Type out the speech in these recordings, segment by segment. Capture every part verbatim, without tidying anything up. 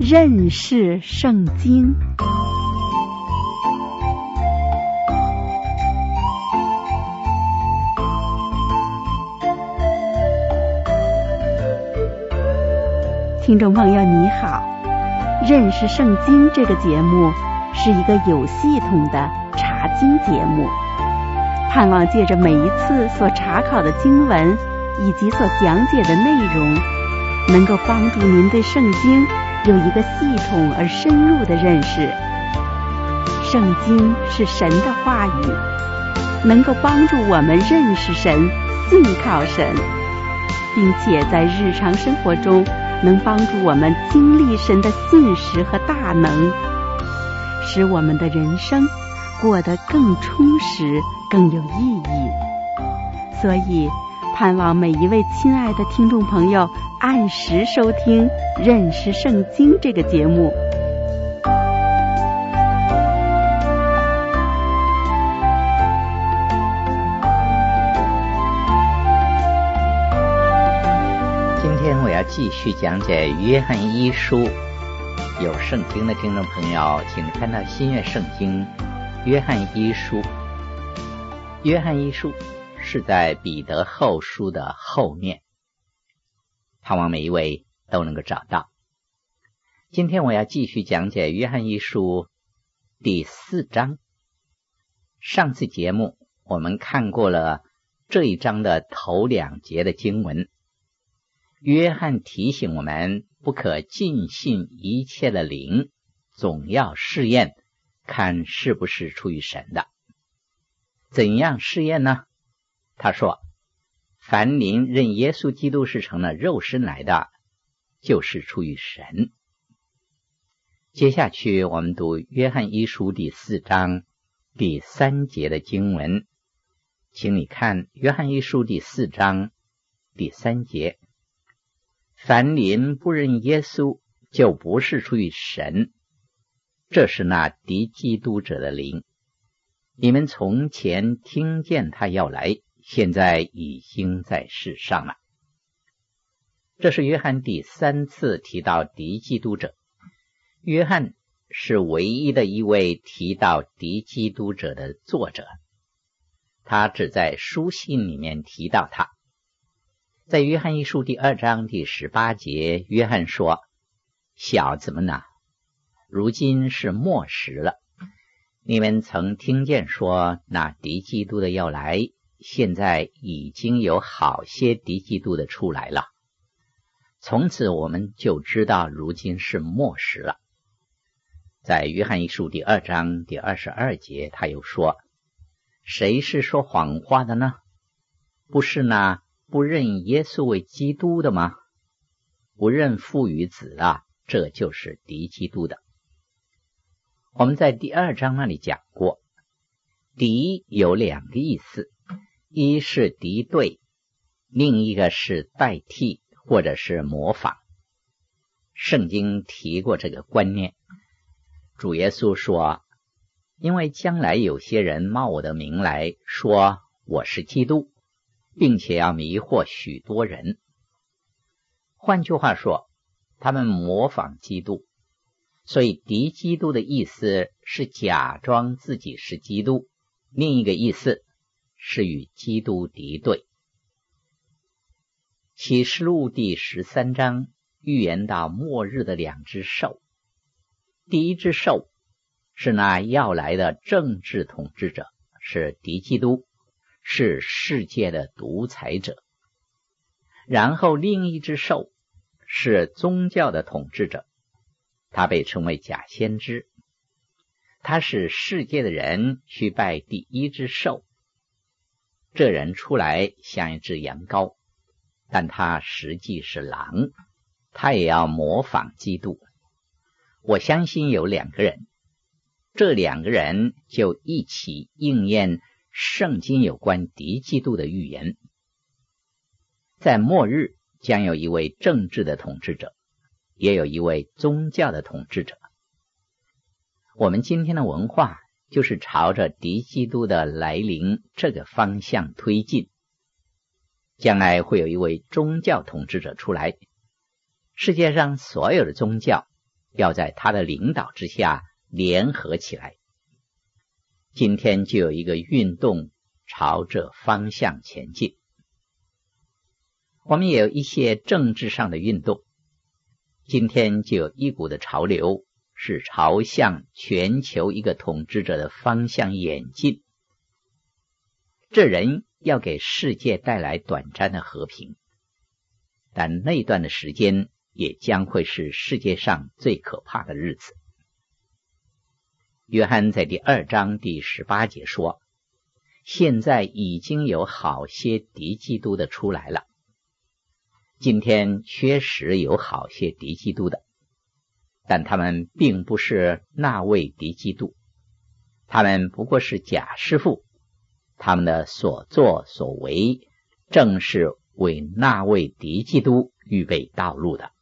认识圣经。听众朋友你好，认识圣经这个节目是一个有系统的查经节目，盼望借着每一次所查考的经文以及所讲解的内容，能够帮助您对圣经有一个系统而深入的认识。圣经是神的话语，能够帮助我们认识神、信靠神，并且在日常生活中能帮助我们经历神的信实和大能，使我们的人生过得更充实、更有意义。所以盼望每一位亲爱的听众朋友按时收听《认识圣经》这个节目。 今天我要继续讲解约翰一书。有圣经的听众朋友，请看到新约圣经约翰一书。约翰一书是在彼得后书的后面，盼望每一位都能够找到。今天我要继续讲解约翰一书第四章。上次节目我们看过了这一章的头两节的经文，约翰提醒我们不可尽信一切的灵，总要试验，看是不是出于神的。怎样试验呢？他说，凡灵认耶稣基督是成了肉身来的，就是出于神。接下去我们读约翰一书第四章第三节的经文，请你看约翰一书第四章第三节，凡灵不认耶稣，就不是出于神，这是那敌基督者的灵。你们从前听见他要来，现在已经在世上了。这是约翰第三次提到敌基督者。约翰是唯一的一位提到敌基督者的作者，他只在书信里面提到他。在约翰一书第二章第十八节，约翰说，小子们啊，如今是末时了，你们曾听见说那敌基督的要来，现在已经有好些敌基督的出来了。从此我们就知道如今是末时了。在约翰一书第二章第二十二节，他又说，谁是说谎话的呢？不是那不认耶稣为基督的吗？不认父与子啊，这就是敌基督的。我们在第二章那里讲过，敌有两个意思，一是敌对，另一个是代替或者是模仿。圣经提过这个观念。主耶稣说，因为将来有些人冒我的名来说我是基督，并且要迷惑许多人。换句话说，他们模仿基督，所以敌基督的意思是假装自己是基督，另一个意思是与基督敌对。启示录第十三章预言到末日的两只兽，第一只兽是那要来的政治统治者，是敌基督，是世界的独裁者。然后另一只兽是宗教的统治者，他被称为假先知，他使世界的人去拜第一只兽。这人出来像一只羊羔，但他实际是狼，他也要模仿基督。我相信有两个人，这两个人就一起应验圣经有关敌基督的预言。在末日将有一位政治的统治者，也有一位宗教的统治者。我们今天的文化就是朝着敌基督的来临这个方向推进。将来会有一位宗教统治者出来，世界上所有的宗教要在他的领导之下联合起来。今天就有一个运动朝着方向前进。我们也有一些政治上的运动，今天就有一股的潮流是朝向全球一个统治者的方向演进。这人要给世界带来短暂的和平，但那段的时间也将会是世界上最可怕的日子。约翰在第二章第十八节说，现在已经有好些敌基督的出来了。今天确实有好些敌基督的，但他们并不是那位敌基督，他们不过是假师傅，他们的所作所为正是为那位敌基督预备道路的。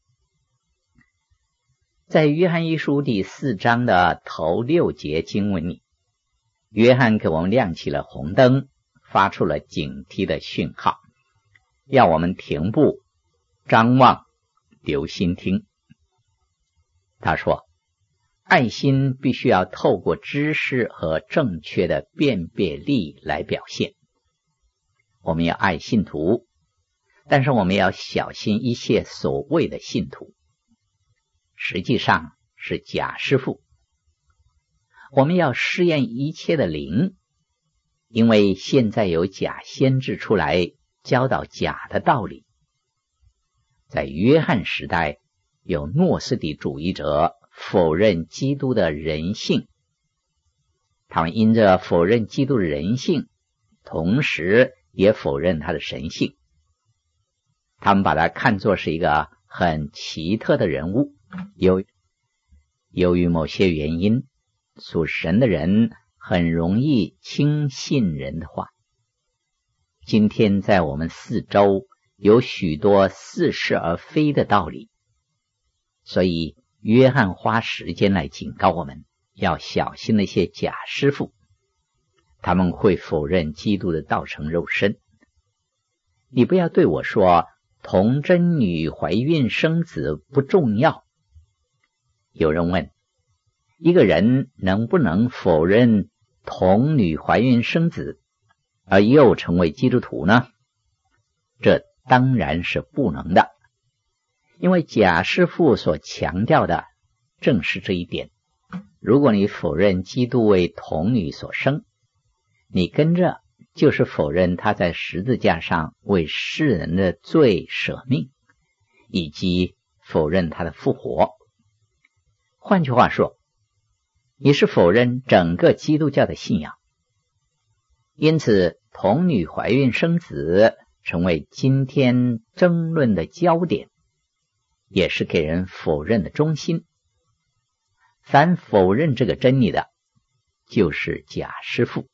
在约翰一书第四章的头六节经文里，约翰给我们亮起了红灯，发出了警惕的讯号，要我们停步张望，留心听。他说，爱心必须要透过知识和正确的辨别力来表现。我们要爱信徒，但是我们要小心一些所谓的信徒，实际上是假师傅。我们要试验一切的灵，因为现在有假先知出来教导假的道理。在约翰时代，有诺斯底主义者否认基督的人性，他们因着否认基督的人性，同时也否认他的神性。他们把他看作是一个很奇特的人物，由由于某些原因，属神的人很容易轻信人的话。今天在我们四周有许多似是而非的道理，所以约翰花时间来警告我们，要小心那些假师傅，他们会否认基督的道成肉身。你不要对我说童贞女怀孕生子不重要。有人问，一个人能不能否认童女怀孕生子而又成为基督徒呢？这当然是不能的，因为假师傅所强调的正是这一点。如果你否认基督为童女所生，你跟着就是否认他在十字架上为世人的罪舍命，以及否认他的复活。换句话说，你是否认整个基督教的信仰。因此，童女怀孕生子成为今天争论的焦点，也是给人否认的中心。凡否认这个真理的，就是假师傅。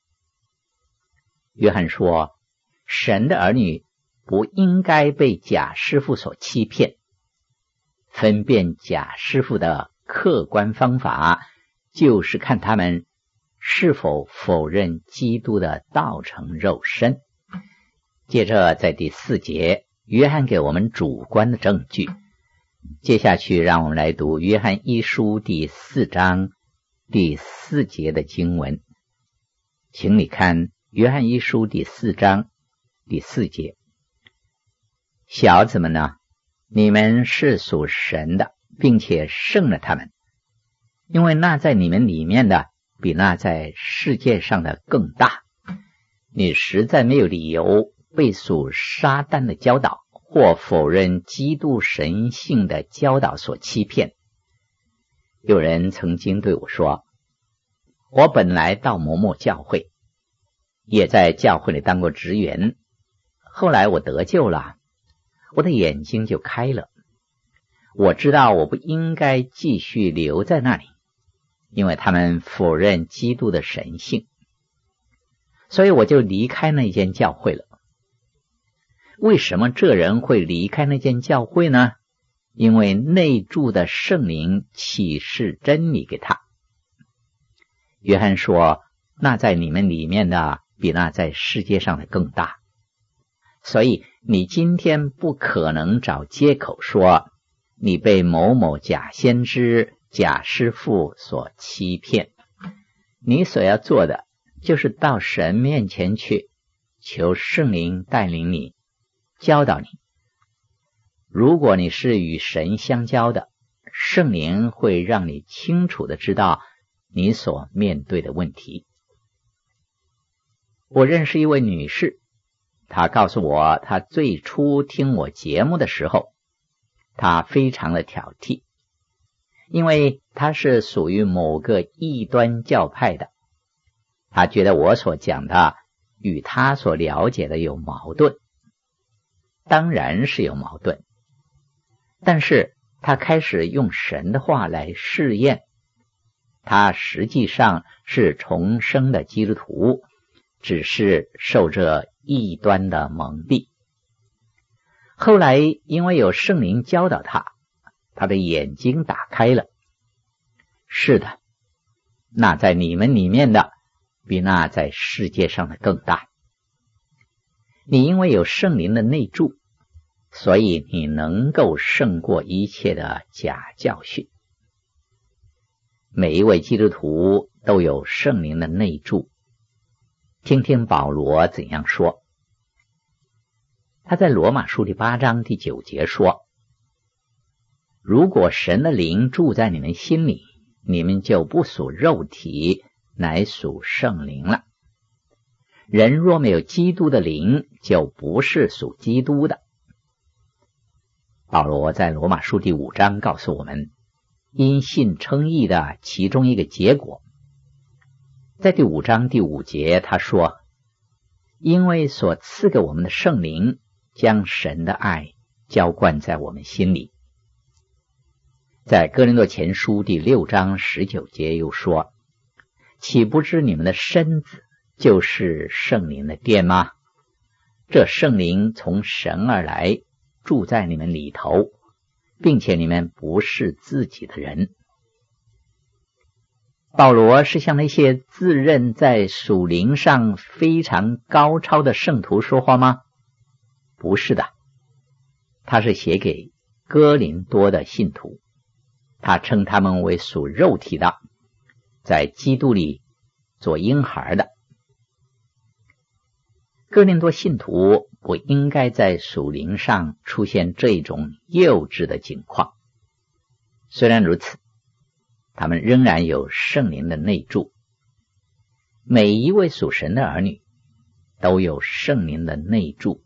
约翰说，神的儿女不应该被假师傅所欺骗。分辨假师傅的客观方法，就是看他们是否否认基督的道成肉身。接着在第四节，约翰给我们主观的证据。接下去让我们来读约翰一书第四章第四节的经文。请你看约翰一书第四章第四节，小子们呢，你们是属神的，并且胜了他们，因为那在你们里面的比那在世界上的更大。你实在没有理由被属撒旦的教导或否认基督神性的教导所欺骗。有人曾经对我说，我本来到某某教会，也在教会里当过职员，后来我得救了，我的眼睛就开了，我知道我不应该继续留在那里，因为他们否认基督的神性，所以我就离开那间教会了。为什么这人会离开那间教会呢？因为内住的圣灵启示真理给他。约翰说，那在你们里面的比那在世界上的更大。所以你今天不可能找借口说你被某某假先知、假师傅所欺骗。你所要做的就是到神面前去，求圣灵带领你，教导你。如果你是与神相交的，圣灵会让你清楚地知道你所面对的问题。我认识一位女士，她告诉我，她最初听我节目的时候，她非常的挑剔，因为她是属于某个异端教派的，她觉得我所讲的与她所了解的有矛盾。当然是有矛盾，但是她开始用神的话来试验。她实际上是重生的基督徒，只是受这异端的蒙蔽。后来因为有圣灵教导他，他的眼睛打开了。是的，那在你们里面的比那在世界上的更大。你因为有圣灵的内住，所以你能够胜过一切的假教训。每一位基督徒都有圣灵的内住。听听保罗怎样说。他在罗马书第八章第九节说，如果神的灵住在你们心里，你们就不属肉体，乃属圣灵了。人若没有基督的灵，就不是属基督的。保罗在罗马书第五章告诉我们，因信称义的其中一个结果。在第五章第五节他说，因为所赐给我们的圣灵将神的爱浇灌在我们心里。在哥林多前书第六章十九节又说，岂不知你们的身子就是圣灵的殿吗？这圣灵从神而来，住在你们里头，并且你们不是自己的人。保罗是向那些自认在属灵上非常高超的圣徒说话吗？不是的，他是写给哥林多的信徒，他称他们为属肉体的，在基督里做婴孩的。哥林多信徒不应该在属灵上出现这种幼稚的境况。虽然如此，他们仍然有圣灵的内住。每一位属神的儿女都有圣灵的内住，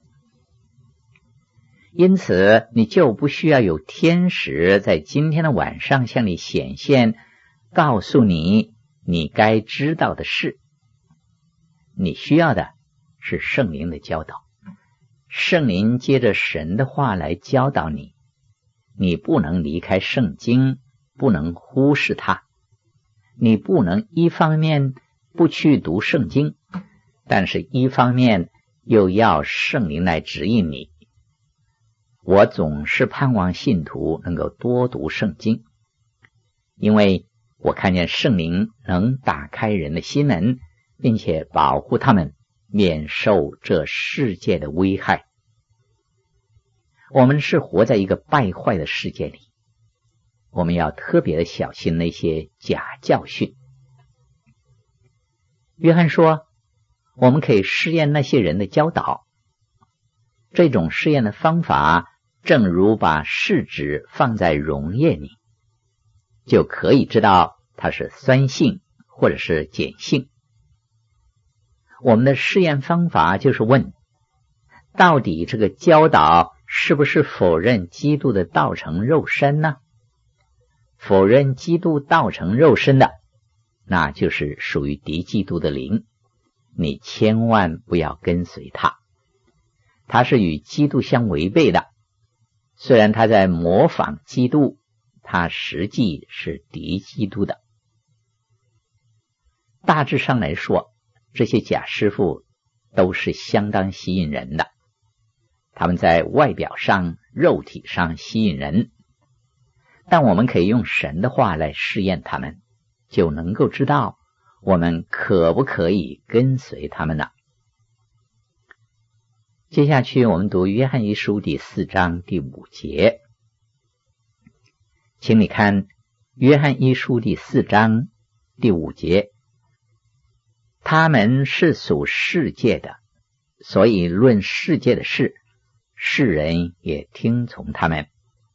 因此你就不需要有天使在今天的晚上向你显现，告诉你你该知道的事。你需要的是圣灵的教导，圣灵接着神的话来教导你，你不能离开圣经，不能忽视它。你不能一方面不去读圣经，但是一方面又要圣灵来指引你。我总是盼望信徒能够多读圣经，因为我看见圣灵能打开人的心门，并且保护他们免受这世界的危害。我们是活在一个败坏的世界里，我们要特别的小心那些假教训。约翰说，我们可以试验那些人的教导。这种试验的方法，正如把试纸放在溶液里，就可以知道它是酸性或者是碱性。我们的试验方法就是问，到底这个教导是不是否认基督的道成肉身呢？否认基督道成肉身的，那就是属于敌基督的灵，你千万不要跟随他。他是与基督相违背的，虽然他在模仿基督，他实际是敌基督的。大致上来说，这些假师傅都是相当吸引人的，他们在外表上、肉体上吸引人，但我们可以用神的话来试验他们，就能够知道我们可不可以跟随他们呢？接下去我们读约翰一书第四章第五节。 请你看约翰一书第四章第五节，他们是属世界的，所以论世界的事，世人也听从他们。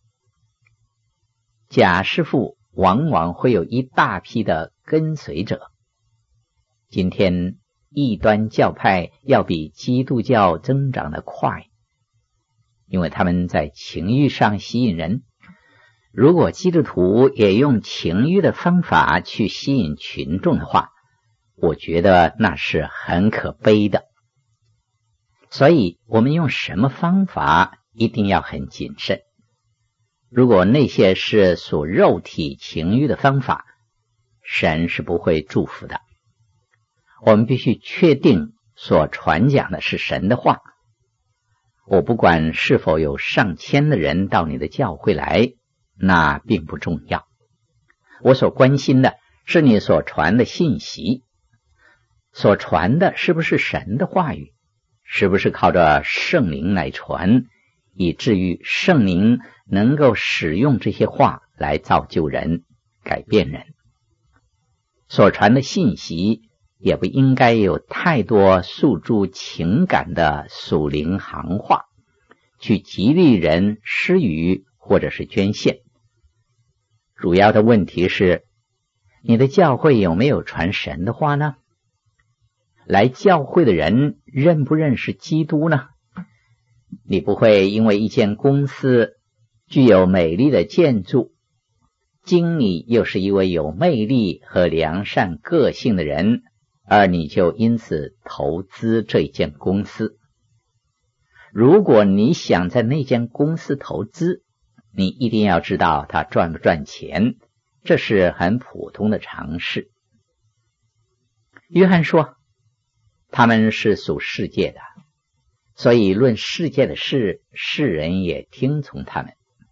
假师傅往往会有一大批的跟随者。今天异端教派要比基督教增长得快，因为他们在情欲上吸引人。如果基督徒也用情欲的方法去吸引群众的话，我觉得那是很可悲的。所以我们用什么方法一定要很谨慎。如果那些是属肉体情欲的方法，神是不会祝福的。我们必须确定所传讲的是神的话。我不管是否有上千的人到你的教会来，那并不重要。我所关心的是你所传的信息，所传的是不是神的话语，是不是靠着圣灵来传，以至于圣灵能够使用这些话来造就人，改变人。所传的信息也不应该有太多诉诸情感的属灵行话，去激励人施予或者是捐献。主要的问题是，你的教会有没有传神的话呢？来教会的人认不认识基督呢？你不会因为一间公司具有美丽的建筑，经理又是一位有魅力和良善个性的人，而你就因此投资这一间公司。如果你想在那间公司投资，你一定要知道它赚不赚钱，这是很普通的常识。约翰说，他们是属世界的，所以论世界的事，世人也听从他们。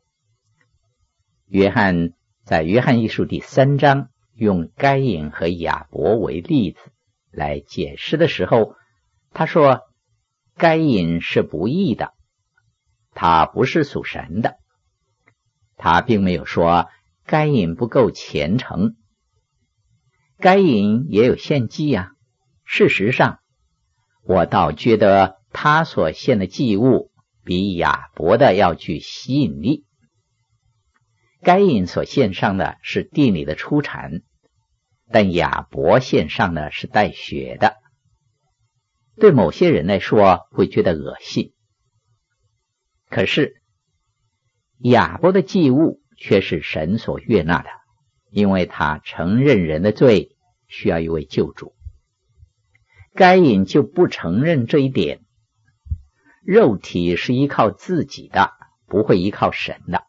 约翰在约翰一书第三章用该隐和亚伯为例子来解释的时候，他说该隐是不义的，他不是属神的。他并没有说该隐不够虔诚，该隐也有献祭啊。事实上，我倒觉得他所献的祭物比亚伯的要具吸引力。该隐所献上的是地里的出产，但亚伯献上的是带血的。对某些人来说会觉得恶心，可是亚伯的祭物却是神所悦纳的，因为他承认人的罪需要一位救主。该隐就不承认这一点，肉体是依靠自己的，不会依靠神的。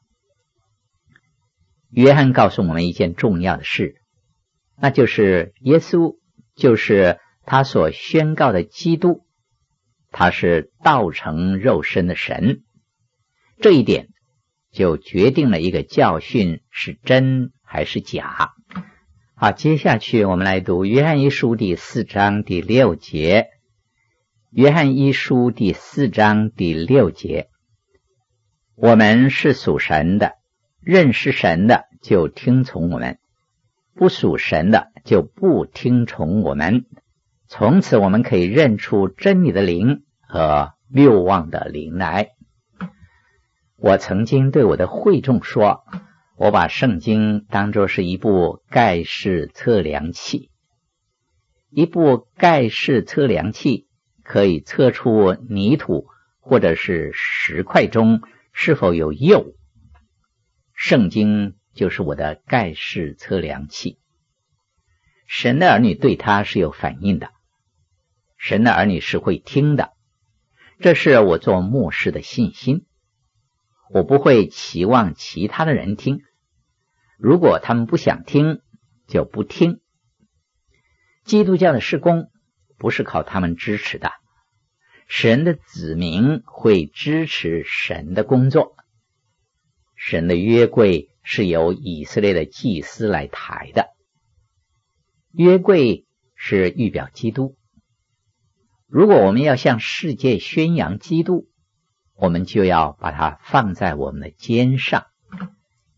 约翰告诉我们一件重要的事，那就是耶稣就是他所宣告的基督，他是道成肉身的神。这一点就决定了一个教训是真还是假。好，接下去我们来读约翰一书第四章第六节。约翰一书第四章第六节，我们是属神的，认识神的就听从我们，不属神的就不听从我们。从此我们可以认出真理的灵和谬妄的灵来。我曾经对我的会众说，我把圣经当作是一部盖世测量器。一部盖世测量器可以测出泥土或者是石块中是否有釉。圣经就是我的盖世测量器。神的儿女对它是有反应的，神的儿女是会听的，这是我做牧师的信心。我不会期望其他的人听，如果他们不想听，就不听。基督教的事工不是靠他们支持的，神的子民会支持神的工作。神的约柜是由以色列的祭司来抬的，约柜是预表基督。如果我们要向世界宣扬基督，我们就要把它放在我们的肩上。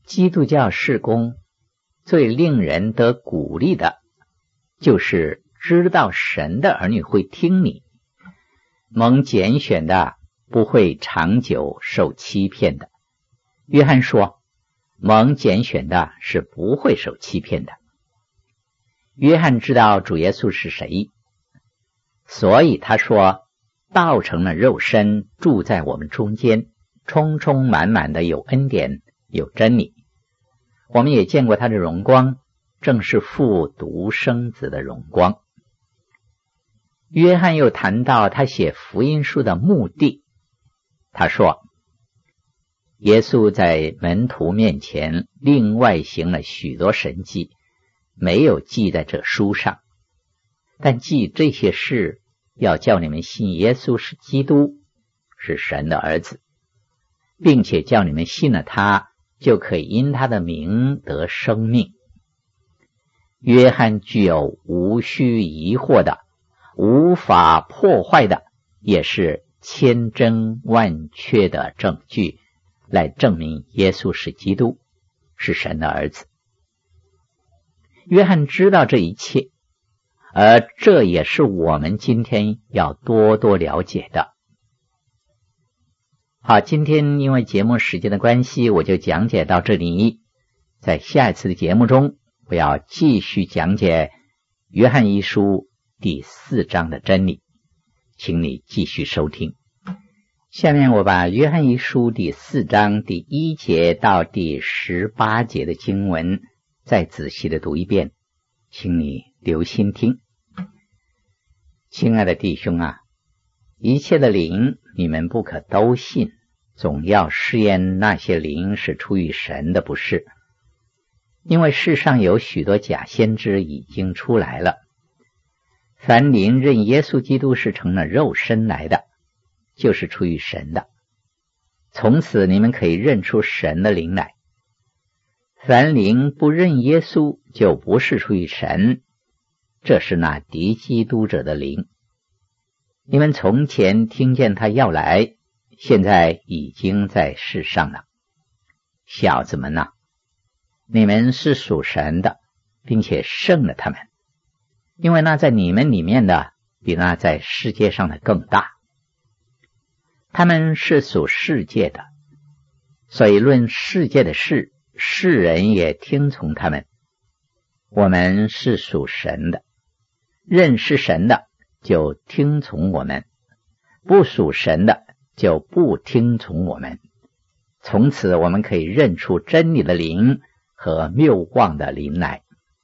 基督教事工最令人得鼓励的，就是知道神的儿女会听你，蒙拣选的不会长久受欺骗的。约翰说，蒙拣选的是不会受欺骗的。约翰知道主耶稣是谁，所以他说，道成了肉身，住在我们中间，充充满满的有恩典，有真理。我们也见过他的荣光，正是父独生子的荣光。约翰又谈到他写福音书的目的，他说，耶稣在门徒面前另外行了许多神迹，没有记在这书上，但记这些事，要叫你们信耶稣是基督，是神的儿子，并且叫你们信了他，就可以因他的名得生命。约翰具有无需疑惑的，无法破坏的，也是千真万确的证据，来证明耶稣是基督，是神的儿子。约翰知道这一切，而这也是我们今天要多多了解的。好，今天因为节目时间的关系，我就讲解到这里。在下一次的节目中，我要继续讲解约翰一书第四章的真理，请你继续收听。下面我把约翰一书第四章第一节到第十八节的经文再仔细的读一遍，请你留心听。亲爱的弟兄啊，一切的灵你们不可都信，总要试验那些灵是出于神的，不是。因为世上有许多假先知已经出来了。凡灵认耶稣基督是成了肉身来的，就是出于神的。从此你们可以认出神的灵来。凡灵不认耶稣，就不是出于神，这是那敌基督者的灵。你们从前听见他要来，现在已经在世上了。小子们啊，你们是属神的，并且胜了他们，因为那在你们里面的比那在世界上的更大。他们是属世界的，所以论世界的事，世人也听从他们。我们是属神的，认识神的就听从我们，不属神的就不听从我们。从此我们可以认出真理的灵和谬妄的灵来。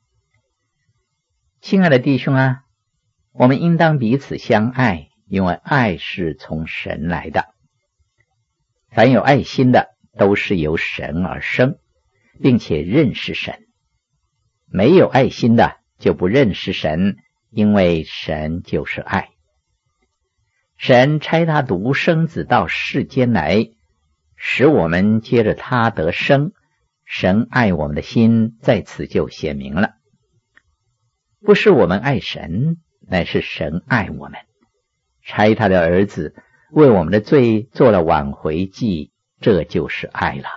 亲爱的弟兄啊，我们应当彼此相爱，因为爱是从神来的。凡有爱心的，都是由神而生，并且认识神。没有爱心的，就不认识神，因为神就是爱。神差他独生子到世间来，使我们接着他得生。神爱我们的心在此就显明了。不是我们爱神，乃是神爱我们，差他的儿子为我们的罪做了挽回祭，这就是爱了。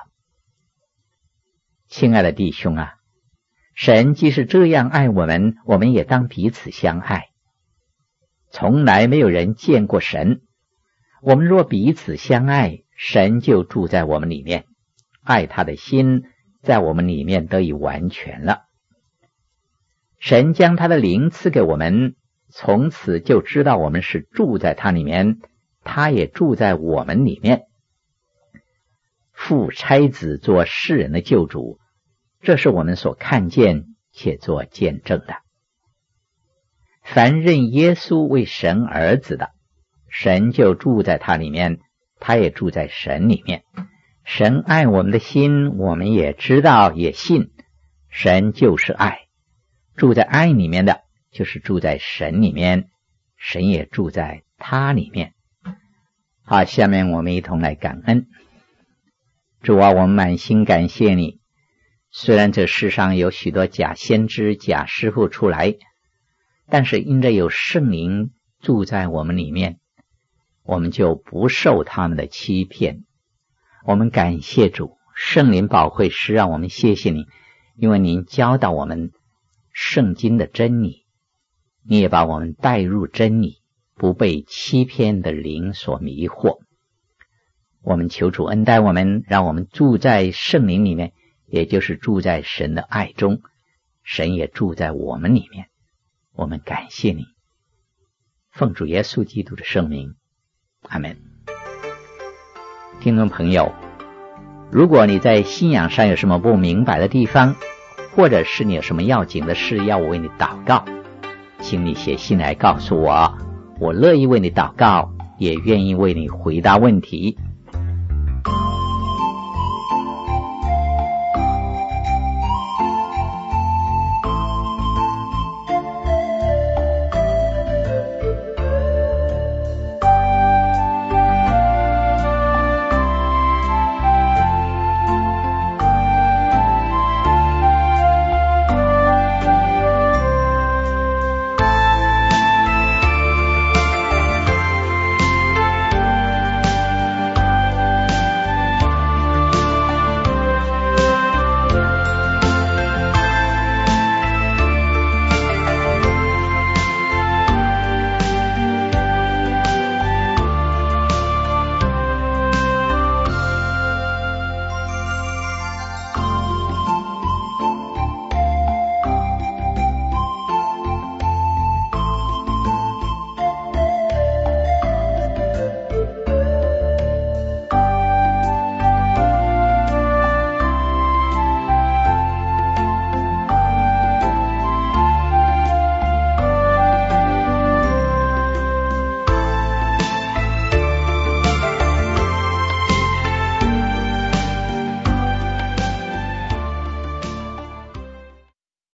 亲爱的弟兄啊，神既是这样爱我们，我们也当彼此相爱。从来没有人见过神，我们若彼此相爱，神就住在我们里面，爱他的心在我们里面得以完全了。神将他的灵赐给我们，从此就知道我们是住在他里面，他也住在我们里面。父差子做世人的救主，这是我们所看见且做见证的。凡认耶稣为神儿子的，神就住在他里面，他也住在神里面。神爱我们的心，我们也知道也信，神就是爱。住在爱里面的，就是住在神里面，神也住在他里面。好，下面我们一同来感恩。主啊，我们满心感谢你。虽然这世上有许多假先知、假师傅出来，但是因着有圣灵住在我们里面，我们就不受他们的欺骗。我们感谢主， 圣灵保惠师，让我们谢谢你，因为您教导我们圣经的真理，你也把我们带入真理，不被欺骗的灵所迷惑。我们求主恩待我们，让我们住在圣灵里面，也就是住在神的爱中，神也住在我们里面。我们感谢你，奉主耶稣基督的圣名，阿们。听众朋友，如果你在信仰上有什么不明白的地方，或者是你有什么要紧的事要我为你祷告，请你写信来告诉我，我乐意为你祷告，也愿意为你回答问题。